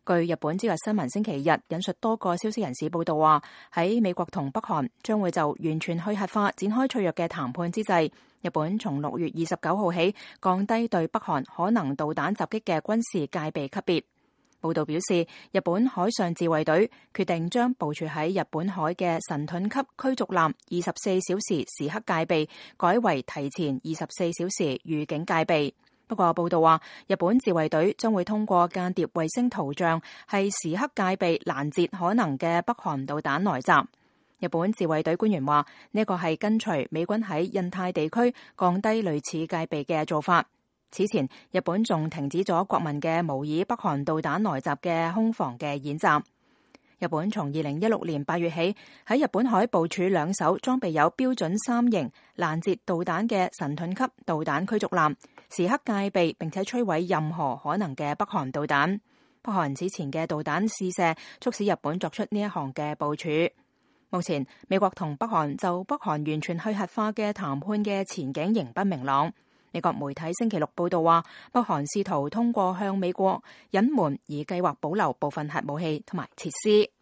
據日本朝日新聞星期日引述多個消息人士報道話，喺美國同北韓將會就完全去核化展開脆弱嘅談判之際，日本從6月29號起降低對北韓可能導彈襲擊嘅軍事戒備級別。報道表示，日本海上自衛隊決定將部署喺日本海嘅神盾級驅逐艦24小時時刻戒備改為提前24小時預警戒備。不過報道話，日本自衛隊將會通過間諜衛星圖像係時刻戒備攔截可能嘅北韓導彈來襲。日本自衛隊官員話，呢個係跟隨美軍喺印太地區降低類似戒備嘅做法。此前，日本仲停止咗國民嘅模擬北韓導彈來襲嘅空防嘅演習。日本從2016年8月起喺日本海部署2艘裝備有標準3型攔截導彈嘅神盾級導彈驅逐艦，時刻戒備並且摧毀任何可能嘅北韓導彈。北韓此前嘅導彈試射促使日本作出呢一項嘅部署。目前，美國同北韓就北韓完全去核化嘅談判嘅前景仍不明朗。美國媒體星期六報道話，北韓試圖通過向美國隱瞞而計劃保留部分核武器同埋設施。